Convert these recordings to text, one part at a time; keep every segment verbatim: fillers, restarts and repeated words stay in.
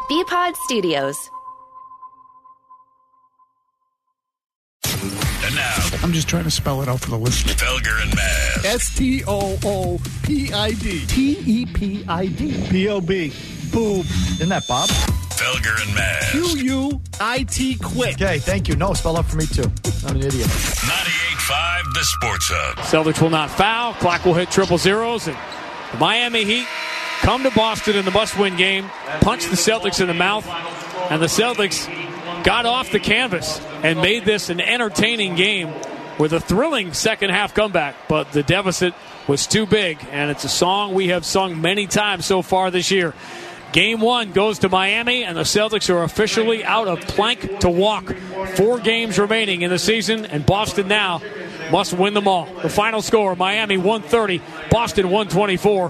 B-Pod Studios. And now, I'm just trying to spell it out for the listener. Felger and Maz. S T O O P I D. T E P I D. B O B. Boob. Isn't that Bob? Felger and Maz. Q U I T quit. Okay, thank you. No, spell out for me too. I'm an idiot. ninety-eight point five The Sports Hub. Celtics will not foul. Clock will hit triple zeros. And the Miami Heat come to Boston in the must-win game, punch the Celtics in the mouth, and the Celtics got off the canvas and made this an entertaining game with a thrilling second-half comeback. But the deficit was too big, and it's a song we have sung many times so far this year. Game one goes to Miami, and the Celtics are officially out of plank to walk. Four games remaining in the season, and Boston now must win them all. The final score, Miami one thirty, Boston one twenty-four.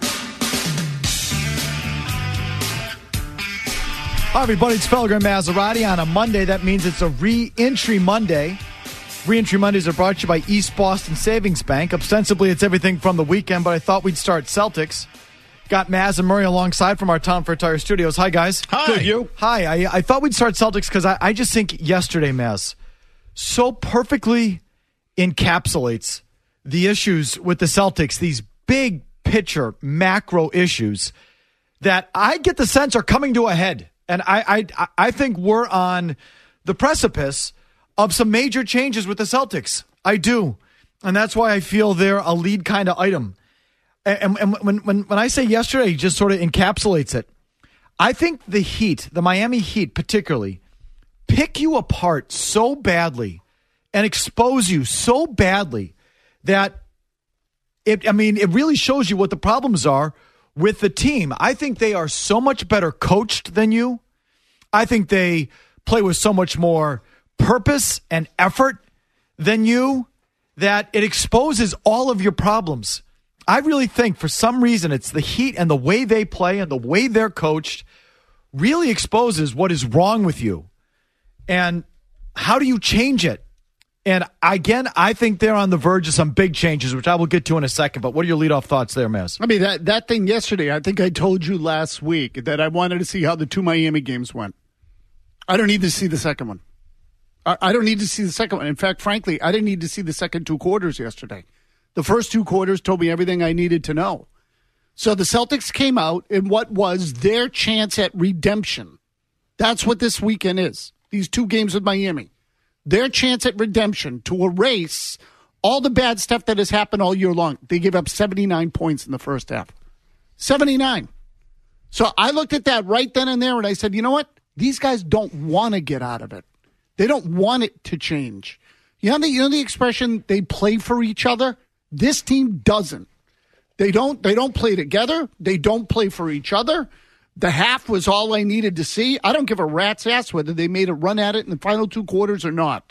Hi, everybody. It's Felger and Maserati on a Monday. That means it's a re-entry Monday. Re-entry Mondays are brought to you by East Boston Savings Bank. Ostensibly, it's everything from the weekend, but I thought we'd start Celtics. Got Maz and Murray alongside from our Town for Tire studios. Hi, guys. Hi. Good, you? Hi. I, I thought we'd start Celtics because I, I just think yesterday, Maz, so perfectly encapsulates the issues with the Celtics, these big picture, macro issues that I get the sense are coming to a head. And I, I I think we're on the precipice of some major changes with the Celtics. I do. And that's why I feel they're a lead kind of item. And, and when, when, when I say yesterday, just sort of encapsulates it. I think the Heat, the Miami Heat particularly, pick you apart so badly and expose you so badly that, it. I mean, it really shows you what the problems are with the team. I think they are so much better coached than you. I think they play with so much more purpose and effort than you that it exposes all of your problems. I really think for some reason it's the Heat and the way they play and the way they're coached really exposes what is wrong with you. And how do you change it? And again, I think they're on the verge of some big changes, which I will get to in a second. But what are your leadoff thoughts there, Maz? I mean, that, that thing yesterday, I think I told you last week that I wanted to see how the two Miami games went. I don't need to see the second one. I, I don't need to see the second one. In fact, frankly, I didn't need to see the second two quarters yesterday. The first two quarters told me everything I needed to know. So the Celtics came out in what was their chance at redemption. That's what this weekend is. These two games with Miami. Their chance at redemption to erase all the bad stuff that has happened all year long. They gave up seventy-nine points in the first half. seventy-nine. So I looked at that right then and there and I said, you know what? These guys don't want to get out of it. They don't want it to change. You know the, you know the expression, they play for each other? This team doesn't. They don't, they don't play together. They don't play for each other. The half was all I needed to see. I don't give a rat's ass whether they made a run at it in the final two quarters or not.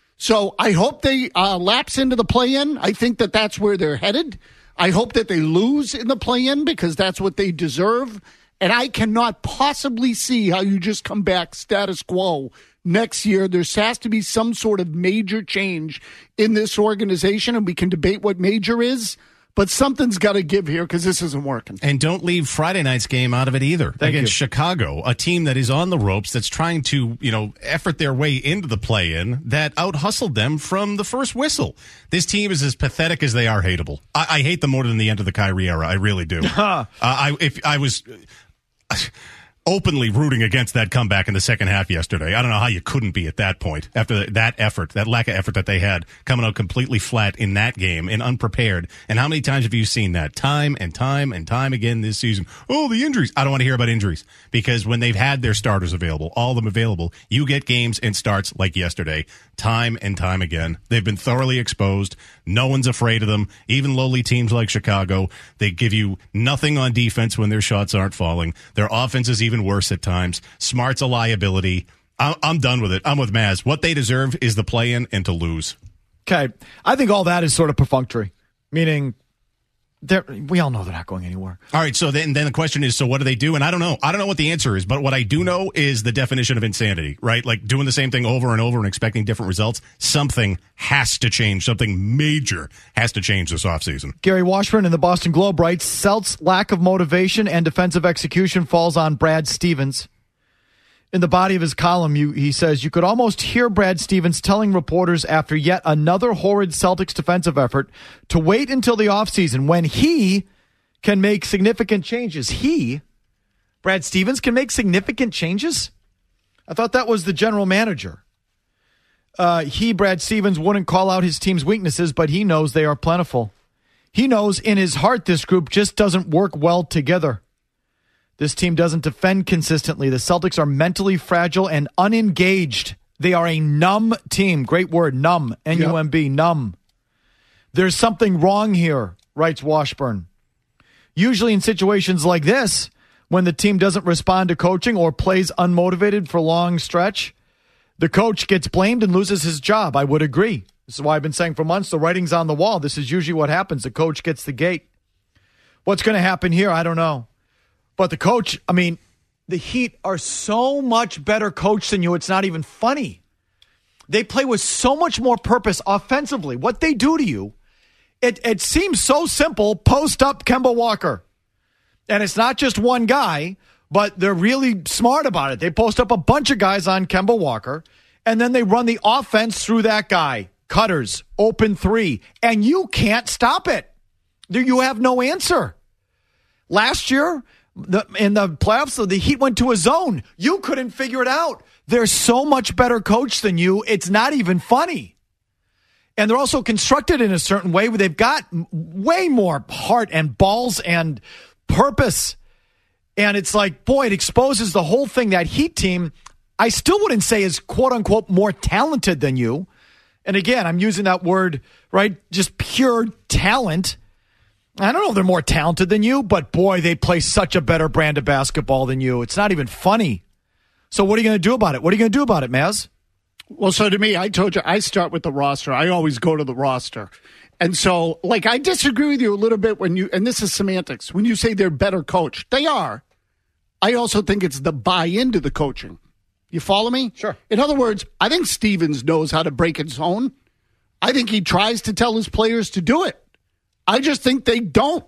So I hope they uh, lapse into the play-in. I think that that's where they're headed. I hope that they lose in the play-in because that's what they deserve. And I cannot possibly see how you just come back status quo next year. There has to be some sort of major change in this organization, and we can debate what major is. But something's got to give here because this isn't working. And don't leave Friday night's game out of it either. Thank Against you. Chicago, a team that is on the ropes, that's trying to, you know, effort their way into the play-in, that out-hustled them from the first whistle. This team is as pathetic as they are hateable. I, I hate them more than the end of the Kyrie era. I really do. uh, I if I was uh, openly rooting against that comeback in the second half yesterday. I don't know how you couldn't be at that point after that effort, that lack of effort that they had, coming out completely flat in that game and unprepared. And how many times have you seen that? Time and time and time again this season. Oh, the injuries. I don't want to hear about injuries because when they've had their starters available, all of them available, you get games and starts like yesterday, time and time again. They've been thoroughly exposed. No one's afraid of them. Even lowly teams like Chicago, they give you nothing on defense when their shots aren't falling. Their offense is even worse at times. Smart's a liability. I'm, I'm done with it. I'm with Maz. What they deserve is the play-in and to lose. Okay. I think all that is sort of perfunctory, meaning they're, we all know they're not going anywhere. All right, so then, then the question is, so what do they do? And I don't know. I don't know what the answer is, but what I do know is the definition of insanity, right? Like doing the same thing over and over and expecting different results. Something has to change. Something major has to change this offseason. Gary Washburn in the Boston Globe writes, Celt's lack of motivation and defensive execution falls on Brad Stevens. in the body of his column, you, he says, you could almost hear Brad Stevens telling reporters after yet another horrid Celtics defensive effort to wait until the offseason when he can make significant changes. He, Brad Stevens, can make significant changes? I thought that was the general manager. Uh, he, Brad Stevens, wouldn't call out his team's weaknesses, but he knows they are plentiful. He knows in his heart this group just doesn't work well together. This team doesn't defend consistently. The Celtics are mentally fragile and unengaged. They are a numb team. Great word, numb. N U M B, yep. Numb. There's something wrong here, writes Washburn. Usually in situations like this, when the team doesn't respond to coaching or plays unmotivated for a long stretch, the coach gets blamed and loses his job. I would agree. This is why I've been saying for months, the writing's on the wall. This is usually what happens. The coach gets the gate. What's going to happen here? I don't know. But the coach, I mean, the Heat are so much better coached than you. It's not even funny. They play with so much more purpose offensively. What they do to you, it, it seems so simple. Post up Kemba Walker. And it's not just one guy, but they're really smart about it. They post up a bunch of guys on Kemba Walker, and then they run the offense through that guy. Cutters, open three, and you can't stop it. You have no answer. Last year, The, in the playoffs, the Heat went to a zone. You couldn't figure it out. They're so much better coached than you. It's not even funny. And they're also constructed in a certain way where they've got way more heart and balls and purpose. And it's like, boy, it exposes the whole thing. That Heat team, I still wouldn't say is quote unquote more talented than you. And again, I'm using that word, right? Just pure talent. I don't know if they're more talented than you, but boy, they play such a better brand of basketball than you. It's not even funny. So what are you going to do about it? What are you going to do about it, Maz? Well, so to me, I told you, I start with the roster. I always go to the roster. And so, like, I disagree with you a little bit when you, and this is semantics, when you say they're better coached. They are. I also think it's the buy-in to the coaching. You follow me? Sure. In other words, I think Stevens knows how to break his own. I think he tries to tell his players to do it. I just think they don't.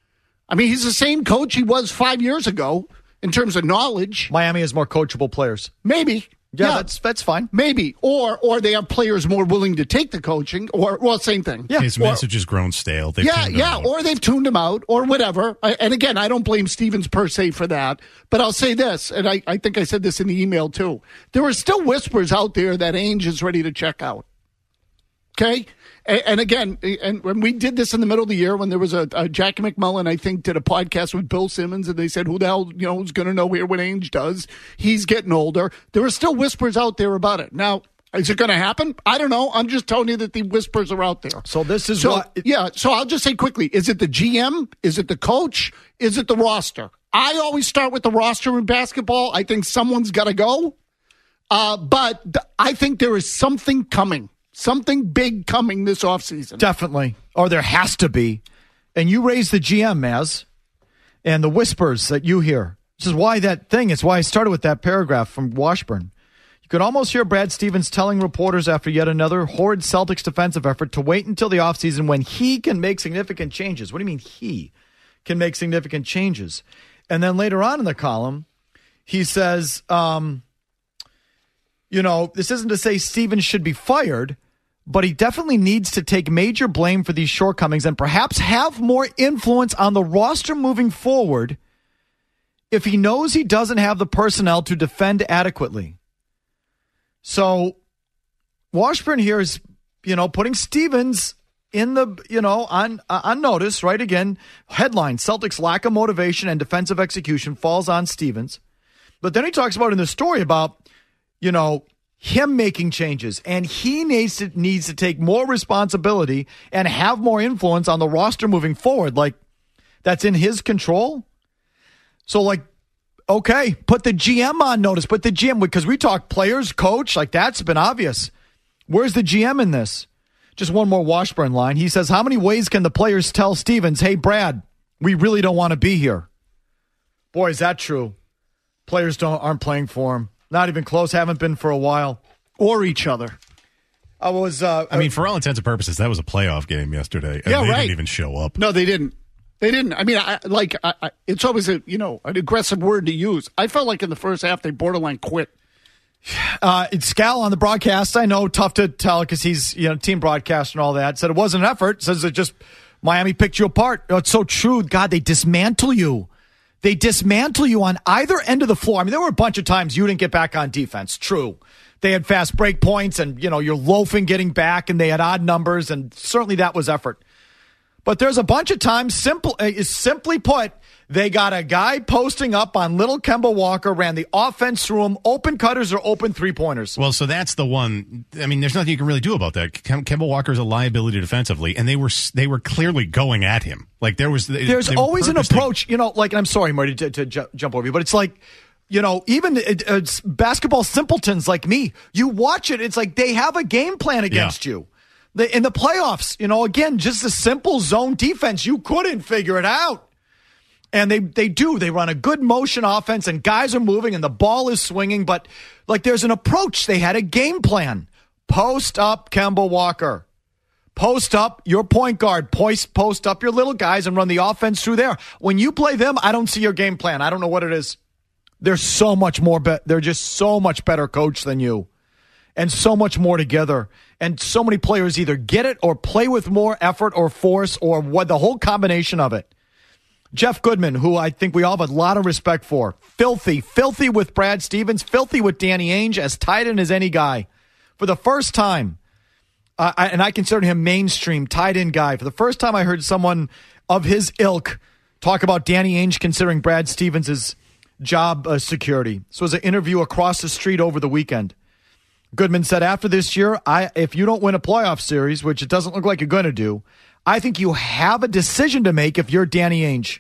I mean, he's the same coach he was five years ago in terms of knowledge. Miami has more coachable players. Maybe. Yeah, yeah, that's that's fine. Maybe. Or or they have players more willing to take the coaching. Or, well, same thing. Yeah. His or, message has grown stale. They've yeah, yeah. out. Or they've tuned him out or whatever. I, and again, I don't blame Stevens per se for that. But I'll say this, and I, I think I said this in the email too. There are still whispers out there that Ainge is ready to check out. Okay? And, and again, and when we did this in the middle of the year when there was a, a Jackie McMullen, I think, did a podcast with Bill Simmons, and they said, who the hell, you know, is going to know here what Ainge does? He's getting older. There are still whispers out there about it. Now, is it going to happen? I don't know. I'm just telling you that the whispers are out there. So this is so, what... Yeah, so I'll just say quickly, is it the G M? Is it the coach? Is it the roster? I always start with the roster in basketball. I think someone's got to go. Uh, but th- I think there is something coming. Something big coming this offseason. Definitely. Or there has to be. And you raise the G M, Maz, and the whispers that you hear. This is why that thing, it's why I started with that paragraph from Washburn. You could almost hear Brad Stevens telling reporters after yet another horrid Celtics defensive effort to wait until the offseason when he can make significant changes. What do you mean he can make significant changes? And then later on in the column, he says, um, you know, this isn't to say Stevens should be fired, but he definitely needs to take major blame for these shortcomings and perhaps have more influence on the roster moving forward if he knows he doesn't have the personnel to defend adequately. So Washburn here is, you know, putting Stevens in the, you know, on uh, on notice, right? Again, headline, Celtics lack of motivation and defensive execution falls on Stevens. But then he talks about in the story about, you know, him making changes, and he needs to needs to take more responsibility and have more influence on the roster moving forward. Like, that's in his control. So, like, okay, put the G M on notice. Put the G M, because we talk players, coach, like that's been obvious. Where's the G M in this? Just one more Washburn line. He says, how many ways can the players tell Stevens, hey, Brad, we really don't want to be here? Boy, is that true. Players don't aren't playing for him. Not even close. Haven't been for a while. Or each other. I was. Uh, I mean, for all intents and purposes, that was a playoff game yesterday. And yeah, they right. didn't even show up. No, they didn't. They didn't. I mean, I, like, I, I, it's always a, you know, an aggressive word to use. I felt like in the first half they borderline quit. Uh, it's Scal on the broadcast. I know, tough to tell because he's, you know, team broadcaster and all that. Said it wasn't an effort. Says it just, Miami picked you apart. Oh, it's so true. God, they dismantle you. They dismantle you on either end of the floor. I mean, there were a bunch of times you didn't get back on defense. True. They had fast break points and, you know, you're loafing getting back and they had odd numbers and certainly that was effort. But there's a bunch of times, simple, uh, simply put, they got a guy posting up on little Kemba Walker, ran the offense through him, open cutters or open three-pointers. Well, so that's the one. I mean, there's nothing you can really do about that. Kem- Kemba Walker's a liability defensively, and they were they were clearly going at him. Like there was, they, there's they always an purposely- approach, you know. Like, and I'm sorry, Marty, to, to ju- jump over you, but it's like, you know, even it, it's basketball simpletons like me. You watch it, it's like they have a game plan against Yeah. you. The, in the playoffs, you know, again, just a simple zone defense, you couldn't figure it out. And they, they do. They run a good motion offense, and guys are moving, and the ball is swinging. But, like, there's an approach. They had a game plan. Post up Kemba Walker. Post up your point guard. Post, post up your little guys and run the offense through there. When you play them, I don't see your game plan. I don't know what it is. They're so much more. Be- they're just so much better coached than you. And so much more together. And so many players either get it or play with more effort or force or what the whole combination of it. Jeff Goodman, who I think we all have a lot of respect for. Filthy. Filthy with Brad Stevens. Filthy with Danny Ainge. As tight end as any guy. For the first time, uh, I, and I consider him mainstream tight end guy. For the first time I heard someone of his ilk talk about Danny Ainge considering Brad Stevens' job uh, security. So it was an interview across the street over the weekend. Goodman said, after this year, I if you don't win a playoff series, which it doesn't look like you're going to do, I think you have a decision to make if you're Danny Ainge.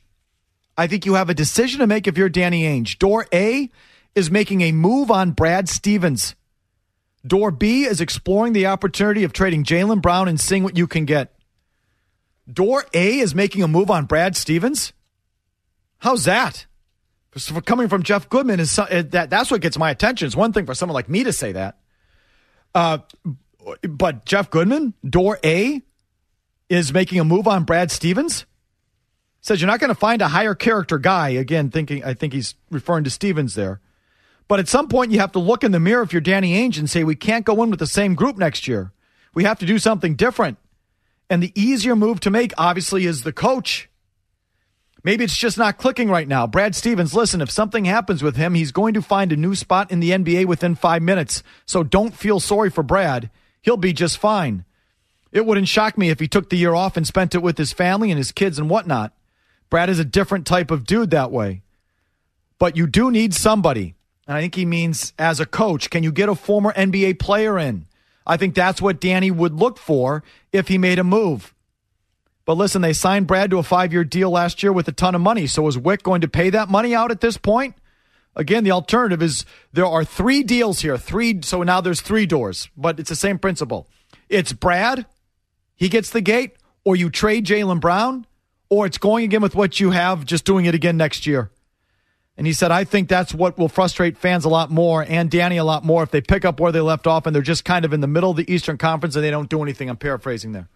I think you have a decision to make if you're Danny Ainge. Door A is making a move on Brad Stevens. Door B is exploring the opportunity of trading Jaylen Brown and seeing what you can get. Door A is making a move on Brad Stevens? How's that? For coming from Jeff Goodman, is that that's what gets my attention. It's one thing for someone like me to say that. Uh, but Jeff Goodman, Door A, is making a move on Brad Stevens. Says you're not going to find a higher character guy. Again, thinking I think he's referring to Stevens there. But at some point, you have to look in the mirror if you're Danny Ainge and say, we can't go in with the same group next year. We have to do something different. And the easier move to make, obviously, is the coach. Maybe it's just not clicking right now. Brad Stevens, listen, if something happens with him, he's going to find a new spot in the N B A within five minutes. So don't feel sorry for Brad. He'll be just fine. It wouldn't shock me if he took the year off and spent it with his family and his kids and whatnot. Brad is a different type of dude that way. But you do need somebody. And I think he means as a coach, can you get a former N B A player in? I think that's what Danny would look for if he made a move. But listen, they signed Brad to a five-year deal last year with a ton of money. So is Wick going to pay that money out at this point? Again, the alternative is there are three deals here. Three. So now there's three doors, but it's the same principle. It's Brad, he gets the gate, or you trade Jaylen Brown, or it's going again with what you have, just doing it again next year. And he said, I think that's what will frustrate fans a lot more and Danny a lot more if they pick up where they left off and they're just kind of in the middle of the Eastern Conference and they don't do anything. I'm paraphrasing there.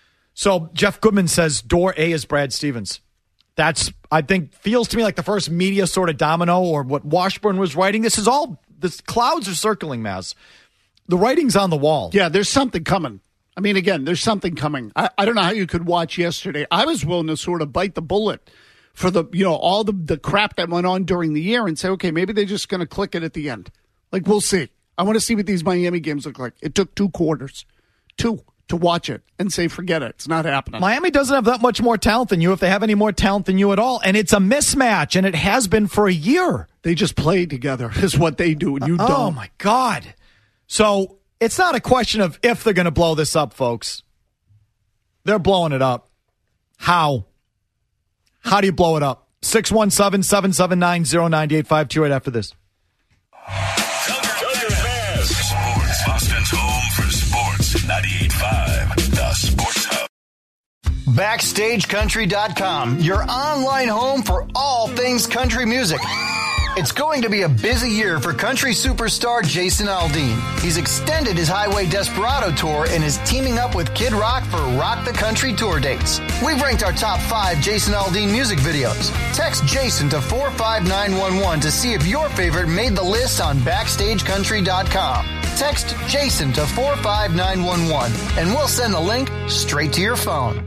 So Jeff Goodman says door A is Brad Stevens. That's, I think, feels to me like the first media sort of domino or what Washburn was writing. This is all, the clouds are circling, Maz. The writing's on the wall. Yeah, there's something coming. I mean, again, there's something coming. I, I don't know how you could watch yesterday. I was willing to sort of bite the bullet for the, you know, all the, the crap that went on during the year and say, okay, maybe they're just going to click it at the end. Like, we'll see. I want to see what these Miami games look like. It took two quarters. Two. To watch it and say, forget it. It's not happening. Miami doesn't have that much more talent than you, if they have any more talent than you at all. And it's a mismatch, and it has been for a year. They just play together is what they do, and you uh, don't. Oh, my God. So it's not a question of if they're going to blow this up, folks. They're blowing it up. How? How do you blow it up? six one seven, seven seven nine, zero nine eight five two right after this. Sports. Boston's home for sports. ninety-eight point five, the Sports Hub. Backstage Country dot com, your online home for all things country music. It's going to be a busy year for country superstar Jason Aldean. He's extended his Highway Desperado tour and is teaming up with Kid Rock for Rock the Country tour dates. We've ranked our top five Jason Aldean music videos. Text Jason to four five nine one one to see if your favorite made the list on backstage country dot com. Text Jason to four five nine one one and we'll send the link straight to your phone.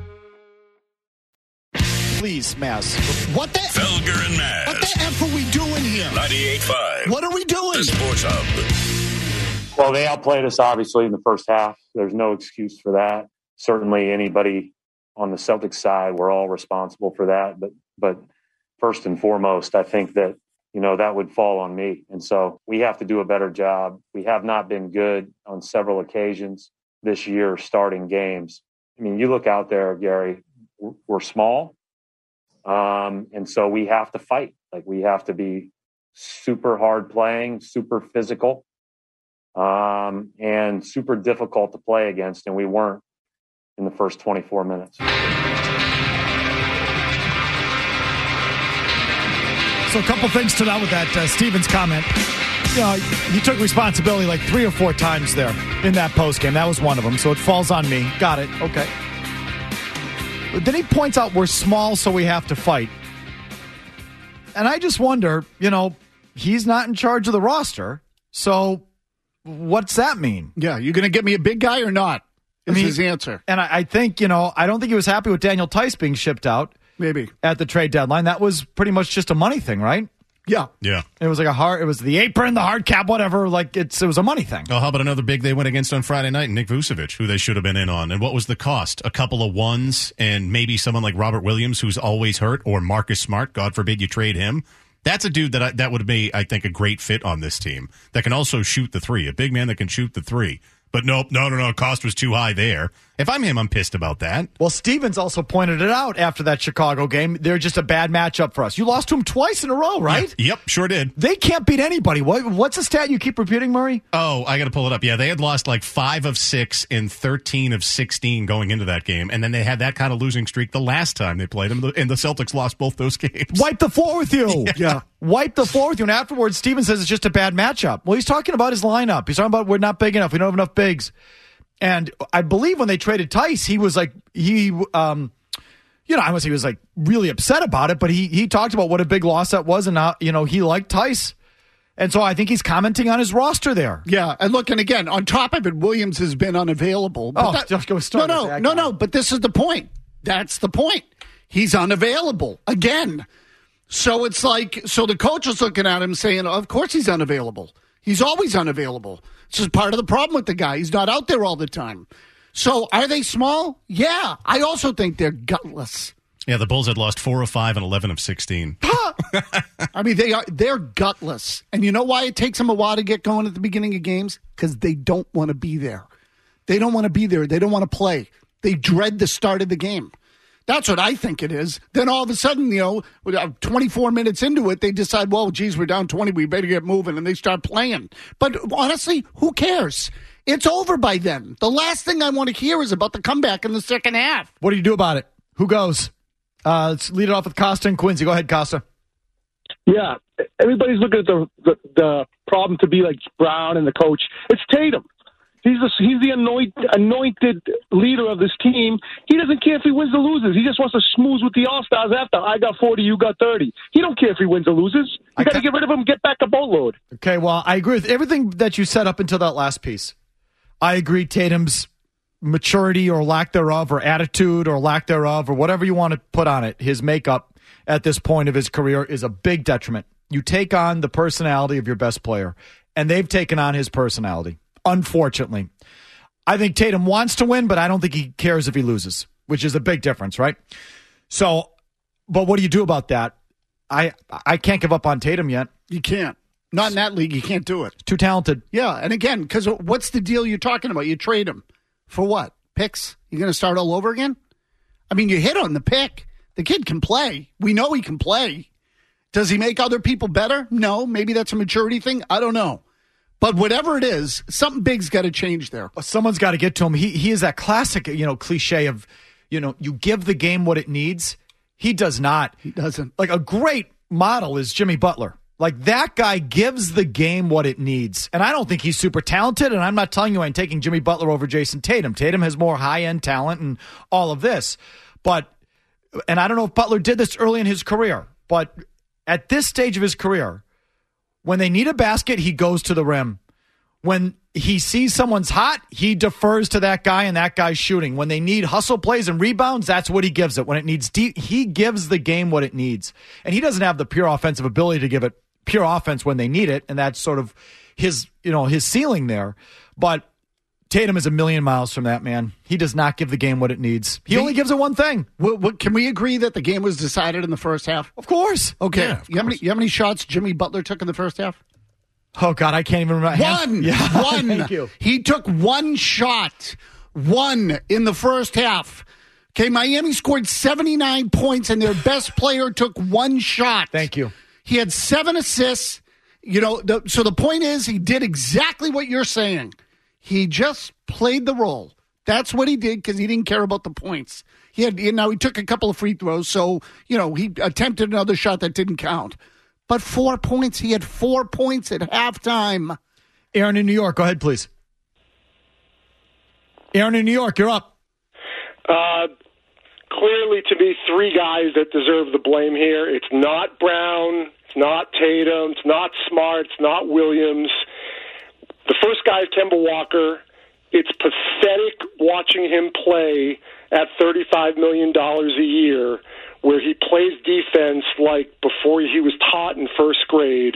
Please, Maz. What the Felger and Maz. What the F are we doing here? ninety-eight point five. What are we doing? The Sports Hub. Well, they outplayed us, obviously, in the first half. There's no excuse for that. Certainly anybody on the Celtics side, we're all responsible for that. But but first and foremost, I think that, you know, that would fall on me. And so we have to do a better job. We have not been good on several occasions this year starting games. I mean, you look out there, Gary, we're small. Um, and so we have to fight. Like, we have to be super hard playing, super physical, um, and super difficult to play against. And we weren't in the first twenty-four minutes. So a couple things stood out with that uh, Stevens comment. You know, he took responsibility like three or four times there in that postgame. That was one of them. So it falls on me. Got it. Okay. But then he points out we're small, so we have to fight. And I just wonder, you know, he's not in charge of the roster. So what's that mean? Yeah, you going to get me a big guy or not? Is I mean, his answer. And I, I think, you know, I don't think he was happy with Daniel Tice being shipped out. Maybe. At the trade deadline. That was pretty much just a money thing, right? Yeah. Yeah. It was like a hard, it was the apron, the hard cap, whatever. Like, it's it was a money thing. Oh, how about another big they went against on Friday night? Nick Vucevic, who they should have been in on. And what was the cost? A couple of ones and maybe someone like Robert Williams, who's always hurt, or Marcus Smart. God forbid you trade him. That's a dude that I, that would be, I think, a great fit on this team that can also shoot the three. A big man that can shoot the three. But nope, no, no, no, cost was too high there. If I'm him, I'm pissed about that. Well, Stevens also pointed it out after that Chicago game. They're just a bad matchup for us. You lost to them twice in a row, right? Yep, yep, sure did. They can't beat anybody. What, what's the stat you keep repeating, Murray? Oh, I got to pull it up. Yeah, they had lost like five of six and thirteen of sixteen going into that game. And then they had that kind of losing streak the last time they played them, and the Celtics lost both those games. Wipe the floor with you. Yeah. yeah. Wipe the floor with you. And afterwards, Stevens says it's just a bad matchup. Well, he's talking about his lineup. He's talking about we're not big enough. We don't have enough bigs. And I believe when they traded Tice, he was like, he, um, you know, I was, he was like really upset about it, but he, he talked about what a big loss that was and how, you know, he liked Tice. And so I think he's commenting on his roster there. Yeah. And look, and again, on top of it, Williams has been unavailable. But oh, that, just go start No, no, no, no. But this is the point. That's the point. He's unavailable again. So it's like, so the coach is looking at him saying, of course he's unavailable. He's always unavailable. It's just part of the problem with the guy. He's not out there all the time. So are they small? Yeah. I also think they're gutless. Yeah, the Bulls had lost four of five and eleven of sixteen. I mean, they are, they're gutless. And you know why it takes them a while to get going at the beginning of games? Because they don't want to be there. They don't want to be there. They don't want to play. They dread the start of the game. That's what I think it is. Then all of a sudden, you know, twenty-four minutes into it, they decide, well, geez, we're down twenty. We better get moving. And they start playing. But honestly, who cares? It's over by then. The last thing I want to hear is about the comeback in the second half. What do you do about it? Who goes? Uh, let's lead it off with Costa and Quincy. Go ahead, Costa. Yeah. Everybody's looking at the, the, the problem to be like Brown and the coach. It's Tatum. He's the, he's the anoint, anointed leader of this team. He doesn't care if he wins or loses. He just wants to schmooze with the All-Stars after. I got forty, you got thirty. He don't care if he wins or loses. You got to get rid of him and get back a boatload. Okay, well, I agree with everything that you said up until that last piece. I agree Tatum's maturity or lack thereof or attitude or lack thereof or whatever you want to put on it, his makeup at this point of his career is a big detriment. You take on the personality of your best player, and they've taken on his personality. Unfortunately, I think Tatum wants to win, but I don't think he cares if he loses, which is a big difference, right? So, but what do you do about that? I I can't give up on Tatum yet. You can't. Not in that league. You can't do it. Too talented. Yeah, and again, because what's the deal you're talking about? You trade him. For what? Picks? You're going to start all over again? I mean, you hit on the pick. The kid can play. We know he can play. Does he make other people better? No. Maybe that's a maturity thing. I don't know. But whatever it is, something big's got to change there. Someone's got to get to him. He he is that classic, you know, cliche of, you know, you give the game what it needs. He does not. He doesn't. Like a great model is Jimmy Butler. Like, that guy gives the game what it needs. And I don't think he's super talented, and I'm not telling you I'm taking Jimmy Butler over Jason Tatum. Tatum has more high-end talent and all of this. But, and I don't know if Butler did this early in his career, but at this stage of his career, when they need a basket, he goes to the rim. When he sees someone's hot, he defers to that guy, and that guy's shooting. When they need hustle plays and rebounds, that's what he gives it. When it needs deep, he gives the game what it needs. And he doesn't have the pure offensive ability to give it pure offense when they need it, and that's sort of his, you know, his ceiling there. But Tatum is a million miles from that, man. He does not give the game what it needs. He, he only gives it one thing. What, what, can we agree that the game was decided in the first half? Of course. Okay. Yeah, of you, have many, you have many shots Jimmy Butler took in the first half? Oh, God, I can't even remember. One. Yeah. One. Thank you. He took one shot. One in the first half. Okay, Miami scored seventy-nine points, and their best player took one shot. Thank you. He had seven assists. You know, the, so the point is he did exactly what you're saying. He just played the role. That's what he did because he didn't care about the points. He had, you know, he took a couple of free throws, so, you know, he attempted another shot that didn't count. But four points. He had four points at halftime. Aaron in New York, go ahead, please. Aaron in New York, you're up. Uh, clearly, to me, three guys that deserve the blame here. It's not Brown. It's not Tatum. It's not Smart. It's not Williams. The first guy is Kemba Walker. It's pathetic watching him play at thirty-five million dollars a year, where he plays defense like before he was taught in first grade.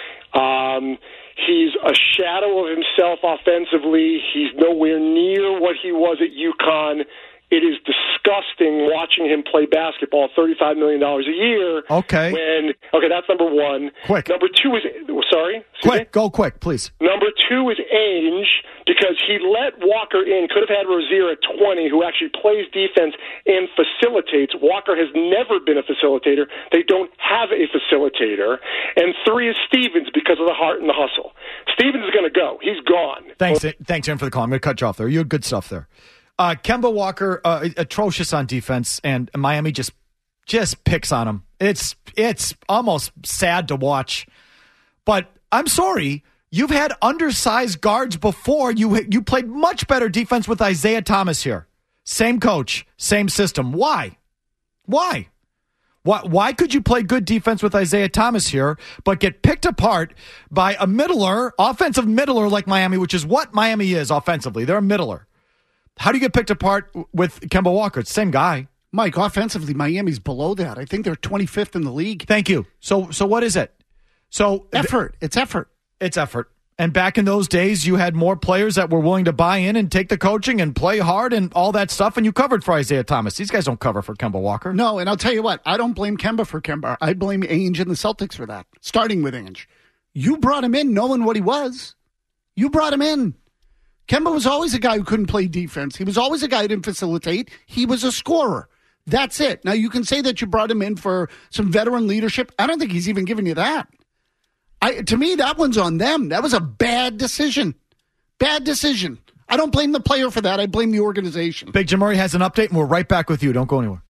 Um, he's a shadow of himself offensively. He's nowhere near what he was at UConn. It is disgusting watching him play basketball, thirty-five million dollars a year. Okay. When okay, that's number one. Quick. Number two is sorry. Quick, go quick, please. Number two is Ainge, because he let Walker in. Could have had Rozier at twenty, who actually plays defense and facilitates. Walker has never been a facilitator. They don't have a facilitator. And three is Stevens, because of the heart and the hustle. Stevens is going to go. He's gone. Thanks, thanks, Aaron, for the call. I'm going to cut you off there. You had good stuff there. Uh, Kemba Walker, uh, atrocious on defense, and Miami just just picks on him. It's it's almost sad to watch. But I'm sorry, you've had undersized guards before. You you played much better defense with Isaiah Thomas here. Same coach, same system. Why? Why? Why, why could you play good defense with Isaiah Thomas here, but get picked apart by a middler, offensive middler like Miami, which is what Miami is offensively. They're a middler. How do you get picked apart with Kemba Walker? It's the same guy. Mike, offensively, Miami's below that. I think they're twenty-fifth in the league. Thank you. So so what is it? So Effort. Th- it's effort. It's effort. And back in those days, you had more players that were willing to buy in and take the coaching and play hard and all that stuff, and you covered for Isaiah Thomas. These guys don't cover for Kemba Walker. No, and I'll tell you what, I don't blame Kemba for Kemba. I blame Ainge and the Celtics for that, starting with Ainge. You brought him in knowing what he was. You brought him in. Kemba was always a guy who couldn't play defense. He was always a guy who didn't facilitate. He was a scorer. That's it. Now, you can say that you brought him in for some veteran leadership. I don't think he's even giving you that. I, to me, that one's on them. That was a bad decision. Bad decision. I don't blame the player for that. I blame the organization. Big Jim Murray has an update, and we're right back with you. Don't go anywhere.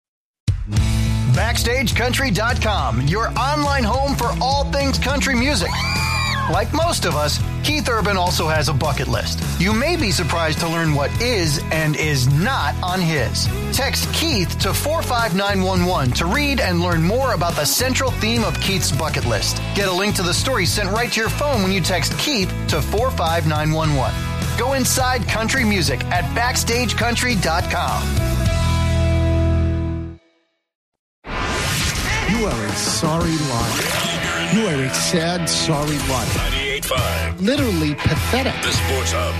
Backstage Country dot com, your online home for all things country music. Like most of us, Keith Urban also has a bucket list. You may be surprised to learn what is and is not on his. Text Keith to four five nine one one to read and learn more about the central theme of Keith's bucket list. Get a link to the story sent right to your phone when you text Keith to four five nine one one. Go inside country music at Backstage Country dot com. You are a sorry liar. You are a sad, sorry liar. ninety-eight point five. Literally pathetic. The Sports Hub.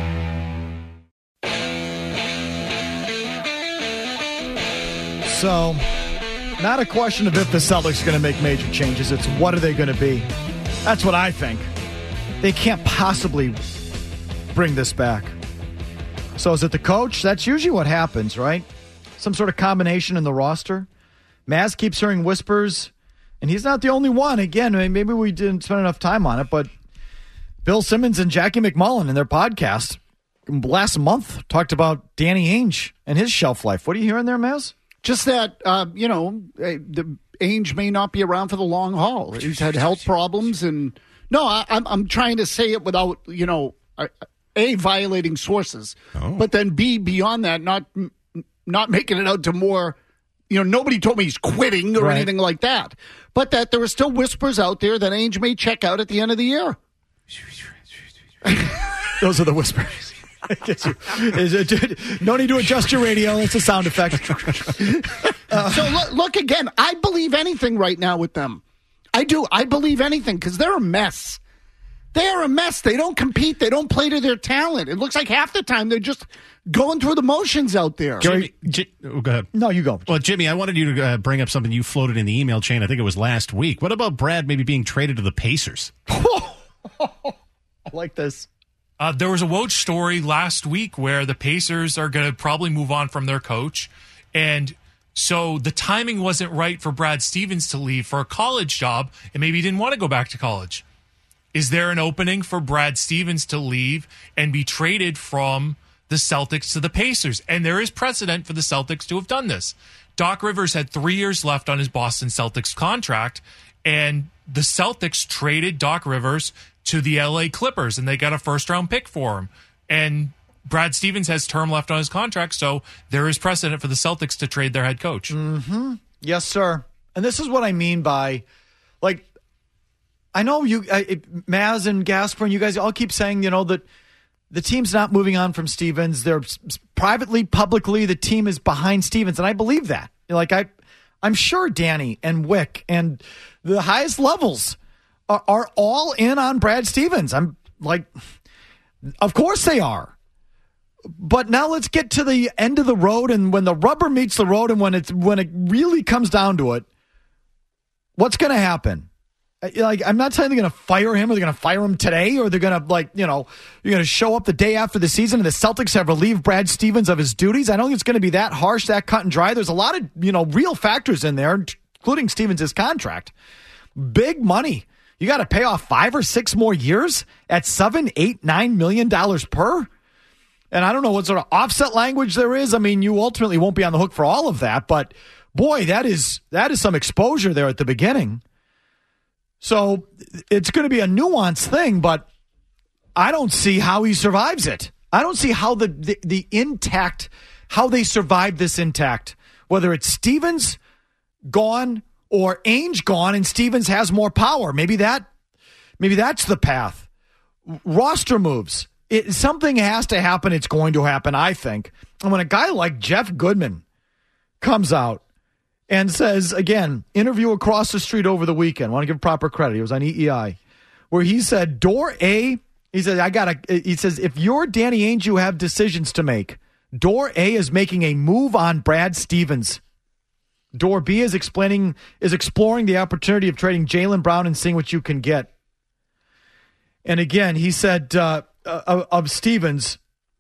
So, not a question of if the Celtics are going to make major changes. It's what are they going to be. That's what I think. They can't possibly bring this back. So is it the coach? That's usually what happens, right? Some sort of combination in the roster. Maz keeps hearing whispers, and he's not the only one. Again, maybe we didn't spend enough time on it, but Bill Simmons and Jackie McMullen in their podcast last month talked about Danny Ainge and his shelf life. What are you hearing there, Maz? Just that, uh, you know, the Ainge may not be around for the long haul. He's had health problems, and no, I, I'm I'm trying to say it without you know a violating sources, oh. but then b beyond that, not not making it out to more. You know, nobody told me he's quitting or right. anything like that, but that there are still whispers out there that Ainge may check out at the end of the year. Those are the whispers. No need to adjust your radio. It's a sound effect. uh, so look, look again. I believe anything right now with them. I do. I believe anything because they're a mess. They are a mess. They don't compete. They don't play to their talent. It looks like half the time they're just going through the motions out there. Jimmy, J- oh, go ahead. No, you go. Well, Jimmy, I wanted you to uh, bring up something you floated in the email chain. I think it was last week. What about Brad maybe being traded to the Pacers? I like this. Uh, there was a Woj story last week where the Pacers are going to probably move on from their coach. And so the timing wasn't right for Brad Stevens to leave for a college job, and maybe he didn't want to go back to college. Is there an opening for Brad Stevens to leave and be traded from the Celtics to the Pacers? And there is precedent for the Celtics to have done this. Doc Rivers had three years left on his Boston Celtics contract, and the Celtics traded Doc Rivers to the L A Clippers, and they got a first-round pick for him. And Brad Stevens has term left on his contract, so there is precedent for the Celtics to trade their head coach. Mm-hmm. Yes, sir. And this is what I mean by, like, I know you, uh, Maz and Gasper, and you guys all keep saying, you know, that the team's not moving on from Stevens. They're privately, publicly, the team is behind Stevens, and I believe that. Like, I, I'm sure Danny and Wick and the highest levels are, are all in on Brad Stevens. I'm like, of course they are. But now let's get to the end of the road, and when the rubber meets the road, and when it's when it really comes down to it, what's going to happen? Like, I'm not saying they're going to fire him, or they're going to fire him today, or they're going to, like, you know, you're going to show up the day after the season and the Celtics have relieved Brad Stevens of his duties. I don't think it's going to be that harsh, that cut and dry. There's a lot of, you know, real factors in there, including Stevens' contract. Big money. You got to pay off five or six more years at seven, eight, nine million dollars per. And I don't know what sort of offset language there is. I mean, you ultimately won't be on the hook for all of that, but boy, that is that is some exposure there at the beginning. So it's going to be a nuanced thing, but I don't see how he survives it. I don't see how the, the, the intact, how they survive this intact, whether it's Stevens gone or Ainge gone and Stevens has more power. Maybe that, maybe that's the path. Roster moves. It, something has to happen. It's going to happen, I think. And when a guy like Jeff Goodman comes out and says, again, interview across the street over the weekend. I want to give proper credit. He was on E E I, where he said, door A, he said, I got to, he says, if you're Danny Ainge, you have decisions to make. Door A is making a move on Brad Stevens. Door B is explaining, is exploring the opportunity of trading Jaylen Brown and seeing what you can get. And again, he said, uh, of, of Stevens,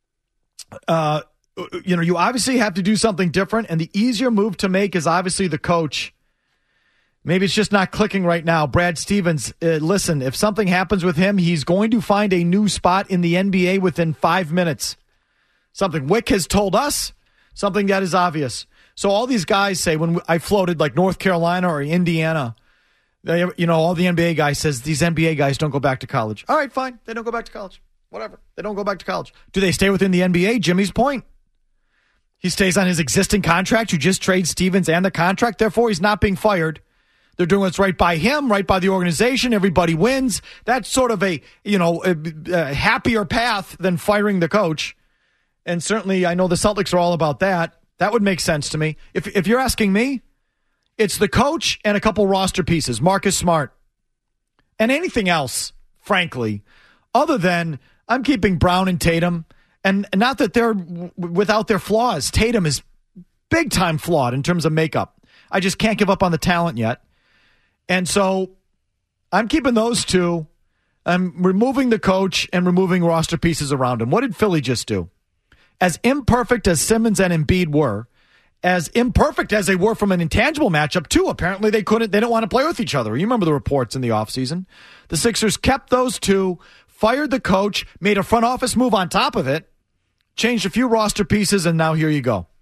uh, you know, you obviously have to do something different, and the easier move to make is obviously the coach. Maybe it's just not clicking right now. Brad Stevens, uh, listen, if something happens with him, he's going to find a new spot in the N B A within five minutes. Something Wick has told us, something that is obvious. So all these guys say, when I floated like North Carolina or Indiana, they, you know, all the N B A guys says these N B A guys don't go back to college. All right, fine. They don't go back to college. Whatever. They don't go back to college. Do they stay within the N B A? Jimmy's point. He stays on his existing contract. You just trade Stevens and the contract. Therefore, he's not being fired. They're doing what's right by him, right by the organization. Everybody wins. That's sort of a, you know, a, a happier path than firing the coach. And certainly, I know the Celtics are all about that. That would make sense to me. If if you're asking me, it's the coach and a couple roster pieces, Marcus Smart, and anything else, frankly, other than I'm keeping Brown and Tatum. And not that they're w- without their flaws. Tatum is big time flawed in terms of makeup. I just can't give up on the talent yet. And so I'm keeping those two. I'm removing the coach and removing roster pieces around him. What did Philly just do? As imperfect as Simmons and Embiid were, as imperfect as they were from an intangible matchup too, apparently they couldn't, they don't want to play with each other. You remember the reports in the offseason. The Sixers kept those two, fired the coach, made a front office move on top of it, changed a few roster pieces, and now here you go.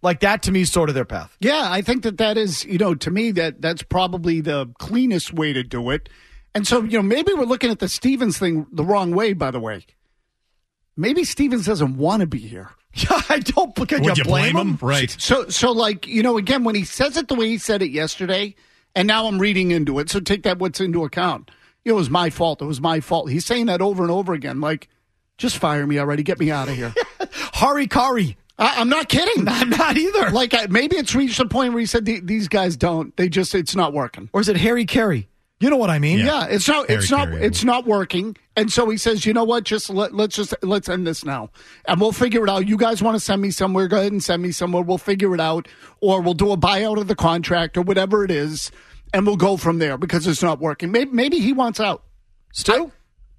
Like that to me is sort of their path. Yeah, I think that that is, you know, to me that that's probably the cleanest way to do it. And so, you know, maybe we're looking at the Stevens thing the wrong way, by the way. Maybe Stevens doesn't want to be here. Yeah, I don't. Could Would you, you blame, blame him? him? Right. So, so like, you know, again, when he says it the way he said it yesterday, and now I'm reading into it, so take that what's into account. You know, it was my fault. It was my fault. He's saying that over and over again, like, just fire me already. Get me out of here. Hari Kari. I, I'm not kidding. I'm not either. Like, I, maybe it's reached a point where he said, these guys don't. They just, it's not working. Or is it Harry Carey? You know what I mean? Yeah, it's not. Harry It's not. Carey. It's not working. And so he says, you know what? Just let, let's just let's end this now, and we'll figure it out. You guys want to send me somewhere? Go ahead and send me somewhere. We'll figure it out, or we'll do a buyout of the contract, or whatever it is, and we'll go from there because it's not working. Maybe, maybe he wants out. Stu?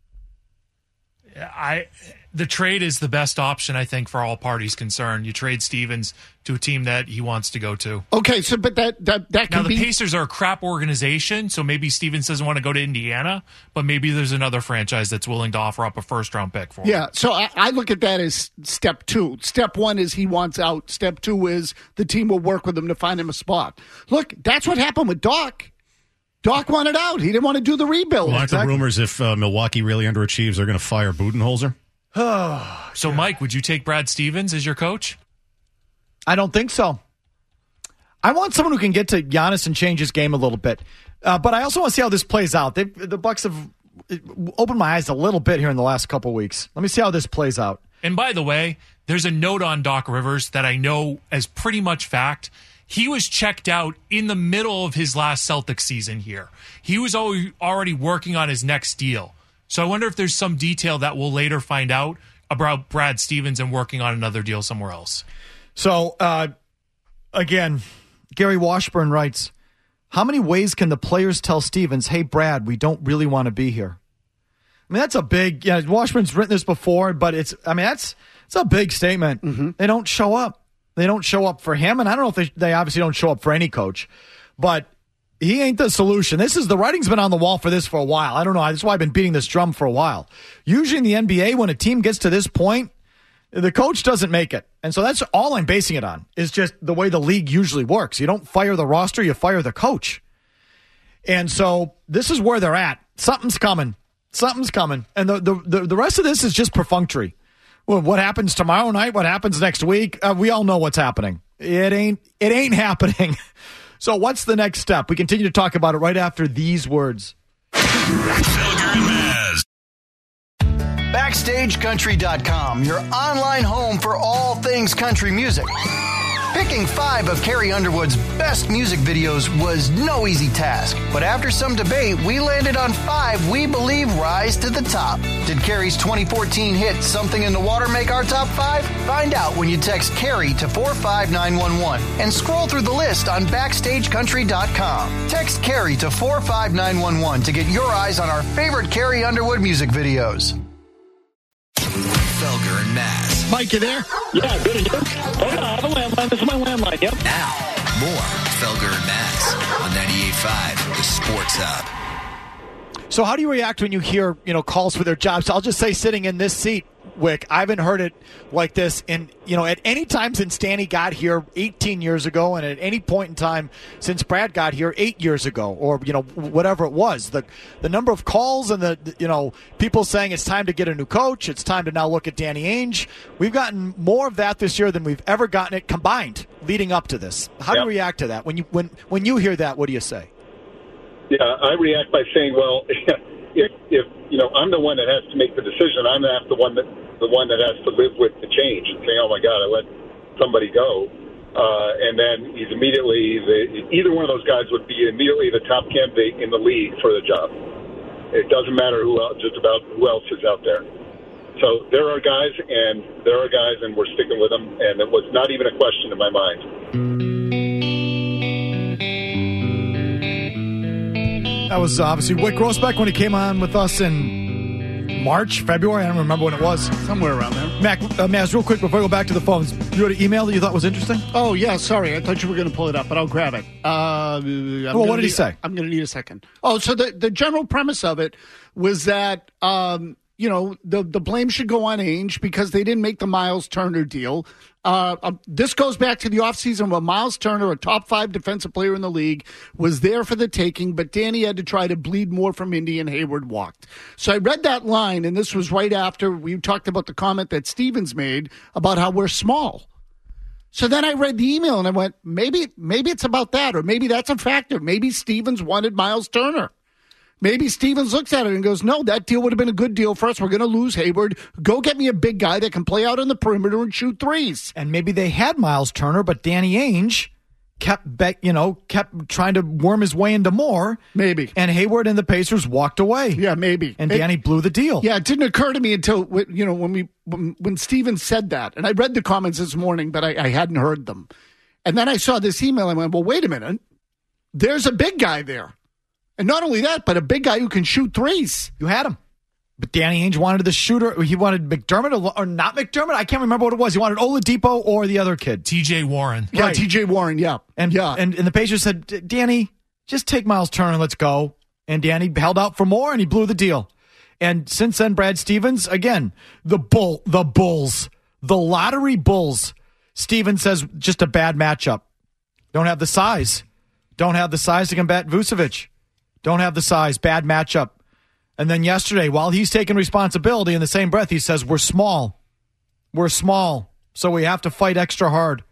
I the trade is the best option, I think, for all parties concerned. You trade Stevens to a team that he wants to go to. Okay, so but that that that Now can the be. Pacers are a crap organization, so maybe Stevens doesn't want to go to Indiana, but maybe there's another franchise that's willing to offer up a first round pick for him. Yeah, so I, I look at that as step two. Step one is he wants out. Step two is the team will work with him to find him a spot. Look, that's what happened with Doc. Doc wanted out. He didn't want to do the rebuild. Well, aren't Exactly. the rumors if uh, Milwaukee really underachieves, they're going to fire Budenholzer? So, Mike, would you take Brad Stevens as your coach? I don't think so. I want someone who can get to Giannis and change his game a little bit. Uh, but I also want to see how this plays out. They, the Bucks have opened my eyes a little bit here in the last couple weeks. Let me see how this plays out. And by the way, there's a note on Doc Rivers that I know as pretty much fact. He was checked out in the middle of his last Celtics season here. He was already working on his next deal. So I wonder if there's some detail that we'll later find out about Brad Stevens and working on another deal somewhere else. So, uh, again, Gary Washburn writes, how many ways can the players tell Stevens, hey, Brad, we don't really want to be here? I mean, that's a big, yeah, Washburn's written this before, but it's, I mean, that's, it's a big statement. Mm-hmm. They don't show up. They don't show up for him, and I don't know if they, they obviously don't show up for any coach, but he ain't the solution. This is the writing's been on the wall for this for a while. I don't know. That's why I've been beating this drum for a while. Usually in the N B A, when a team gets to this point, the coach doesn't make it. And so that's all I'm basing it on, is just the way the league usually works. You don't fire the roster, you fire the coach. And so this is where they're at. Something's coming. Something's coming. And the the, the, the rest of this is just perfunctory. Well, what happens tomorrow night? What happens next week? Uh, we all know what's happening. It ain't. It ain't happening. So, what's the next step? We continue to talk about it right after these words. Felger and Maz. Backstage Country dot com, your online home for all things country music. Picking five of Carrie Underwood's best music videos was no easy task, but after some debate, we landed on five we believe rise to the top. Did Carrie's twenty fourteen hit Something in the Water make our top five? Find out when you text Carrie to four five nine one one and scroll through the list on Backstage Country dot com. Text Carrie to four five nine one one to get your eyes on our favorite Carrie Underwood music videos. Felger and Maz. Mike, you there? Yeah, good. Oh, yeah, I have a landline. This is my landline. Yep. Now, more Felger and Maz on ninety-eight point five, the Sports Hub. So how do you react when you hear, you know, calls for their jobs? I'll just say, sitting in this seat, Wick, I haven't heard it like this in, you know, at any time since Danny got here eighteen years ago, and at any point in time since Brad got here eight years ago, or, you know, whatever it was. The the number of calls and the, the, you know, people saying it's time to get a new coach, it's time to now look at Danny Ainge. We've gotten more of that this year than we've ever gotten it combined leading up to this. How Yep. do you react to that? When you when when you hear that, what do you say? Yeah, I react by saying, well, if, if you know, I'm the one that has to make the decision, I'm the the one that the one that has to live with the change and saying, oh my God, I let somebody go, uh, and then he's immediately the, either one of those guys would be immediately the top candidate in the league for the job. It doesn't matter who else, just about who else is out there. So there are guys, and there are guys, and we're sticking with them, and it was not even a question in my mind. That was obviously Wick Grossbeck when he came on with us in March, February. I don't remember when it was. Somewhere around there. Mac, uh, Maz, real quick before I go back to the phones, you had an email that you thought was interesting? Oh, yeah, sorry. I thought you were going to pull it up, but I'll grab it. Uh, I'm well, what gonna did he need, say? I'm going to need a second. Oh, so the, the general premise of it was that um, you know, the, the blame should go on Ainge because they didn't make the Miles Turner deal. Uh, uh, this goes back to the offseason when Miles Turner, a top five defensive player in the league, was there for the taking, but Danny had to try to bleed more from Indy and Hayward walked. So I read that line, and this was right after we talked about the comment that Stevens made about how we're small. So then I read the email, and I went, maybe, maybe it's about that, or maybe that's a factor. Maybe Stevens wanted Miles Turner. Maybe Stevens looks at it and goes, no, that deal would have been a good deal for us. We're going to lose Hayward. Go get me a big guy that can play out on the perimeter and shoot threes. And maybe they had Miles Turner, but Danny Ainge kept, be, you know, kept trying to worm his way into more. Maybe. And Hayward and the Pacers walked away. Yeah, maybe. And Danny it, blew the deal. Yeah, it didn't occur to me until, you know, when we when, when Stevens said that. And I read the comments this morning, but I, I hadn't heard them. And then I saw this email and I went, well, wait a minute. There's a big guy there. And not only that, but a big guy who can shoot threes. You had him. But Danny Ainge wanted the shooter. He wanted McDermott or, or not McDermott. I can't remember what it was. He wanted Oladipo or the other kid. T J Warren. Yeah, right. T J Warren, yeah. And, yeah. And, and the Pacers said, Danny, just take Miles Turner and let's go. And Danny held out for more, and he blew the deal. And since then, Brad Stevens, again, the bull, the Bulls, the lottery Bulls. Stevens says just a bad matchup. Don't have the size. Don't have the size to combat Vucevic. Don't have the size. Bad matchup. And then yesterday, while he's taking responsibility, in the same breath, he says, we're small. We're small. So we have to fight extra hard.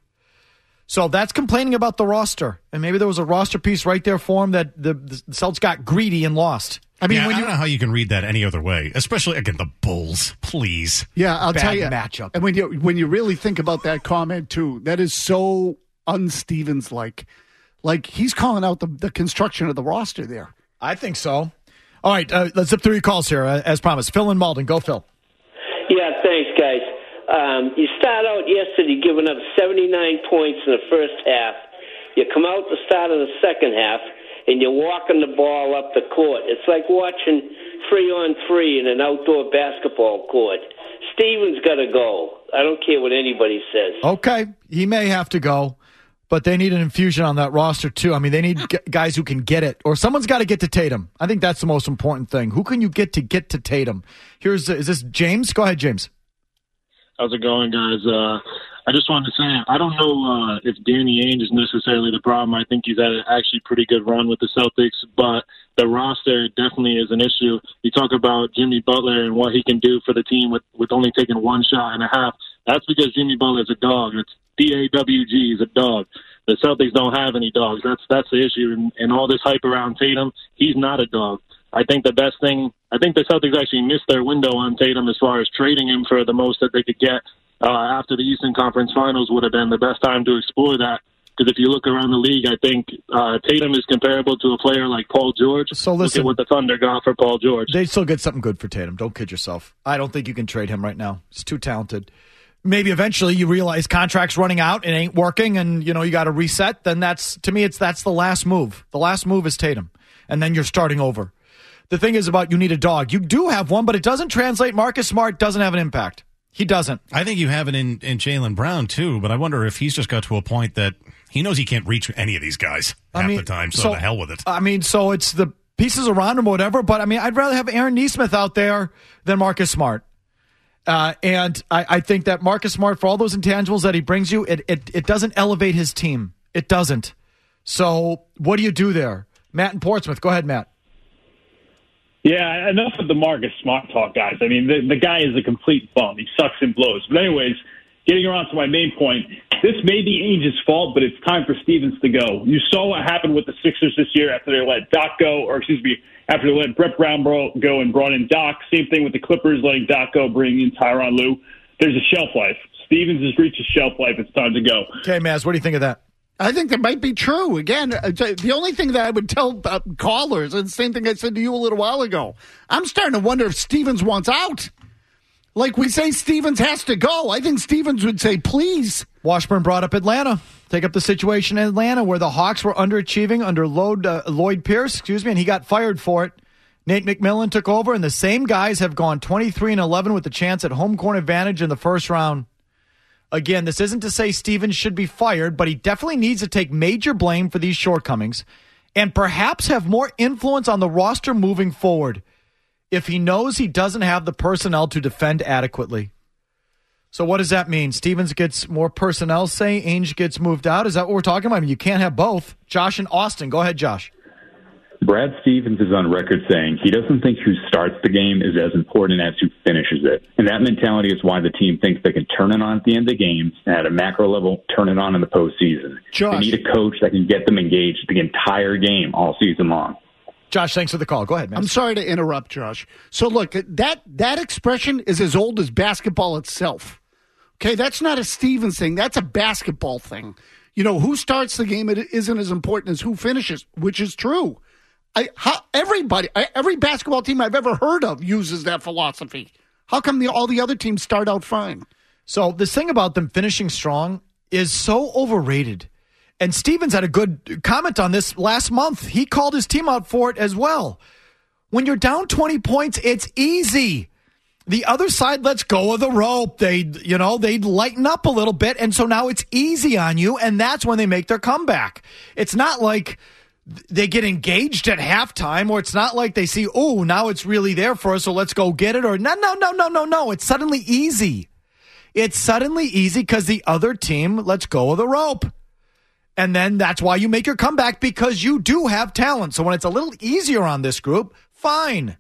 So that's complaining about the roster. And maybe there was a roster piece right there for him that the, the Celtics got greedy and lost. I mean, yeah, when I don't you, know how you can read that any other way, especially again the Bulls. Please, yeah, I'll Bad tell you. Matchup. And when you when you really think about that comment too, that is so un-Stevens like. Like he's calling out the the construction of the roster there. I think so. All right, uh, let's zip through your calls here uh, as promised. Phil and Malden, go Phil. Yeah, thanks, guys. Um, you start out yesterday giving up seventy-nine points in the first half. You come out the start of the second half, and you're walking the ball up the court. It's like watching three-on-three in an outdoor basketball court. Stevens got to go. I don't care what anybody says. Okay, he may have to go, but they need an infusion on that roster, too. I mean, they need g- guys who can get it, or someone's got to get to Tatum. I think that's the most important thing. Who can you get to get to Tatum? Here's Is this James? Go ahead, James. How's it going, guys? Uh, I just wanted to say, I don't know uh, if Danny Ainge is necessarily the problem. I think he's had an actually pretty good run with the Celtics, but the roster definitely is an issue. You talk about Jimmy Butler and what he can do for the team with, with only taking one shot and a half. That's because Jimmy Butler's a dog. It's D A W G, he's a dog. The Celtics don't have any dogs. That's that's the issue. And, and all this hype around Tatum, he's not a dog. I think the best thing, I think the Celtics actually missed their window on Tatum as far as trading him for the most that they could get uh, after the Eastern Conference Finals would have been the best time to explore that. Because if you look around the league, I think uh, Tatum is comparable to a player like Paul George. So listen, look at what the Thunder got for Paul George. They still get something good for Tatum. Don't kid yourself. I don't think you can trade him right now. He's too talented. Maybe eventually you realize contract's running out, it ain't working, and you know you got to reset. Then that's to me, it's that's the last move. The last move is Tatum, and then you're starting over. The thing is about you need a dog. You do have one, but it doesn't translate. Marcus Smart doesn't have an impact. He doesn't. I think you have it in, in Jaylen Brown, too, but I wonder if he's just got to a point that he knows he can't reach any of these guys half I mean, the time, so, so to hell with it. I mean, so it's the pieces around him or whatever, but I mean, I'd rather have Aaron Nesmith out there than Marcus Smart. Uh, and I, I think that Marcus Smart, for all those intangibles that he brings you, it, it, it doesn't elevate his team. It doesn't. So what do you do there? Matt in Portsmouth. Go ahead, Matt. Yeah, enough of the Marcus Smart talk, guys. I mean, the, the guy is a complete bum. He sucks and blows. But anyways, getting around to my main point, this may be Ainge's fault, but it's time for Stevens to go. You saw what happened with the Sixers this year after they let Doc go, or excuse me, after they let Brett Brown go and brought in Doc. Same thing with the Clippers letting Doc go, bringing in Tyronn Lue. There's a shelf life. Stevens has reached a shelf life. It's time to go. Okay, Maz, what do you think of that? I think that might be true. Again, the only thing that I would tell uh, callers, and the same thing I said to you a little while ago, I'm starting to wonder if Stevens wants out. Like we say Stevens has to go. I think Stevens would say, please. Washburn brought up Atlanta. Take up the situation in Atlanta where the Hawks were underachieving under Lloyd, uh, Lloyd Pierce, excuse me, and he got fired for it. Nate McMillan took over, and the same guys have gone twenty-three and eleven with the chance at home court advantage in the first round. Again, this isn't to say Stevens should be fired, but he definitely needs to take major blame for these shortcomings and perhaps have more influence on the roster moving forward. if he knows he doesn't have the personnel to defend adequately. So what does that mean? Stevens gets more personnel, say, Ainge gets moved out? Is that what we're talking about? I mean, you can't have both. Josh and Austin. Go ahead, Josh. Brad Stevens is on record saying he doesn't think who starts the game is as important as who finishes it. And that mentality is why the team thinks they can turn it on at the end of the game and at a macro level, turn it on in the postseason. Josh. They need a coach that can get them engaged the entire game all season long. Josh, thanks for the call. Go ahead, man. I'm sorry to interrupt, Josh. So look, that that expression is as old as basketball itself. Okay, that's not a Stevens thing. That's a basketball thing. You know, who starts the game isn't as important as who finishes, which is true. I, how, everybody, every basketball team I've ever heard of uses that philosophy. How come the, all the other teams start out fine? So this thing about them finishing strong is so overrated. And Stevens had a good comment on this last month. He called his team out for it as well. When you're down twenty points, it's easy. The other side lets go of the rope. They, you know, they lighten up a little bit, and so now it's easy on you, and that's when they make their comeback. It's not like they get engaged at halftime, or it's not like they see, oh, now it's really there for us, so let's go get it, or no, no, no, no, no, no. It's suddenly easy. It's suddenly easy because the other team lets go of the rope. And then that's why you make your comeback, because you do have talent. So when it's a little easier on this group, fine.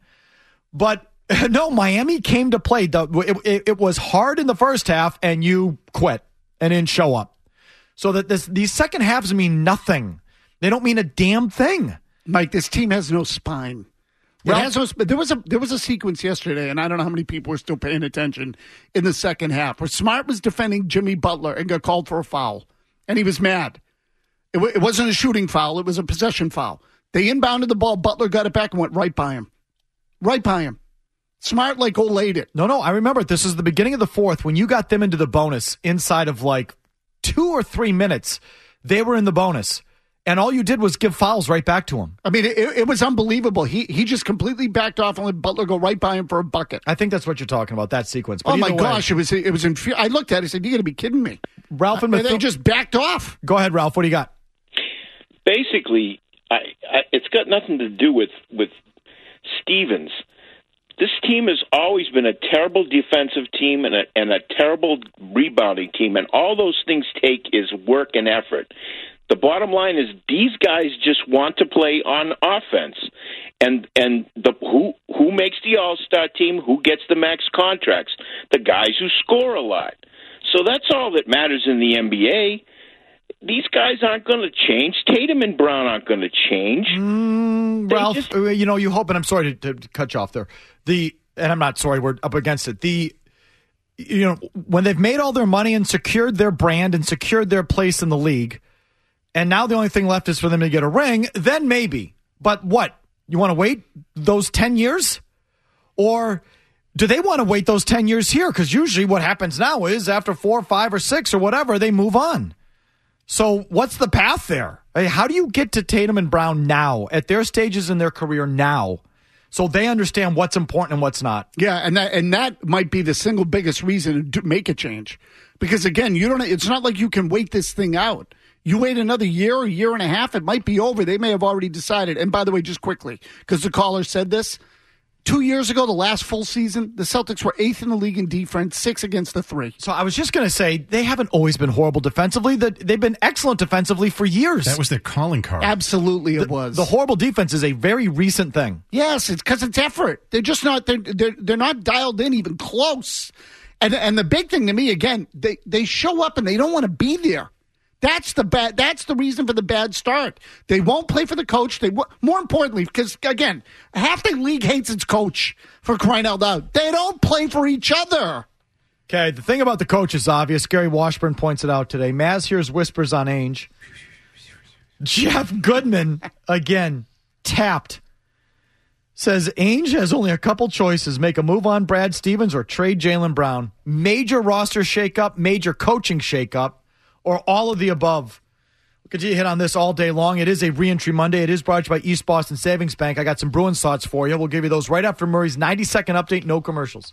But no, Miami came to play. It, it, it was hard in the first half, and you quit and didn't show up. So that this, these second halves mean nothing. They don't mean a damn thing. Mike, this team has no spine. It has no, there was a there was a sequence yesterday, and I don't know how many people were still paying attention in the second half, where Smart was defending Jimmy Butler and got called for a foul, and he was mad. It, w- it wasn't a shooting foul; it was a possession foul. They inbounded the ball. Butler got it back and went right by him, right by him. Smart like Olayed it. No, no, I remember it. This is the beginning of the fourth when you got them into the bonus inside of like two or three minutes. They were in the bonus. And all you did was give fouls right back to him. I mean, it, it was unbelievable. He he just completely backed off and let Butler go right by him for a bucket. I think that's what you're talking about, that sequence. But oh, my way, gosh. It was it was infu- I looked at it and said, you got to be kidding me. Ralph and uh, Methil- They just backed off. Go ahead, Ralph. What do you got? Basically, I, I, it's got nothing to do with, with Stevens. This team has always been a terrible defensive team and a, and a terrible rebounding team, and all those things take is work and effort. The bottom line is these guys just want to play on offense, and and the who who makes the All-Star team, who gets the max contracts, the guys who score a lot. So that's all that matters in the N B A. These guys aren't going to change. Tatum and Brown aren't going to change. Mm, Ralph, just, you know, you hope, and I'm sorry to, to cut you off there. The and I'm not sorry, we're up against it. The you know when they've made all their money and secured their brand and secured their place in the league. And now the only thing left is for them to get a ring, then maybe. But what? You want to wait those ten years? Or do they want to wait those ten years here? Because usually what happens now is after four, five, or six, or whatever, they move on. So what's the path there? I mean, how do you get to Tatum and Brown now, at their stages in their career now, so they understand what's important and what's not? Yeah, and that and that might be the single biggest reason to make a change. Because, again, you don't. It's not like you can wait this thing out. You wait another year or year and a half, it might be over. They may have already decided. And by the way, just quickly, because the caller said this, two years ago, the last full season, the Celtics were eighth in the league in defense, six against the three. So I was just going to say, they haven't always been horrible defensively. They've been excellent defensively for years. That was their calling card. Absolutely, it the, was. The horrible defense is a very recent thing. Yes, it's because it's effort. They're just not, they're, they're, they're not dialed in even close. And and the big thing to me, again, they, they show up and they don't want to be there. That's the bad. That's the reason for the bad start. They won't play for the coach. They more importantly, because again, half the league hates its coach, for crying out loud. They don't play for each other. Okay, the thing about the coach is obvious. Gary Washburn points it out today. Maz hears whispers on Ainge. Jeff Goodman again tapped. Says Ainge has only a couple choices: make a move on Brad Stevens or trade Jaylen Brown. Major roster shakeup, major coaching shakeup. Or all of the above. We'll continue to hit on this all day long. It is a Reentry Monday. It is brought to you by East Boston Savings Bank. I got some Bruins thoughts for you. We'll give you those right after Murray's ninety-second update. No commercials.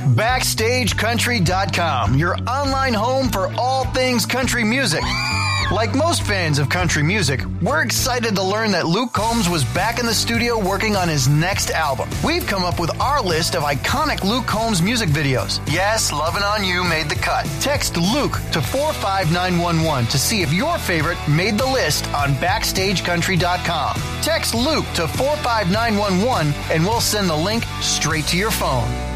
Backstage Country dot com, your online home for all things country music. Like most fans of country music, we're excited to learn that Luke Combs was back in the studio working on his next album. We've come up with our list of iconic Luke Combs music videos. Yes, Lovin' on You made the cut. Text Luke to four five nine one one to see if your favorite made the list on backstage country dot com. Text Luke to four five nine one one and we'll send the link straight to your phone.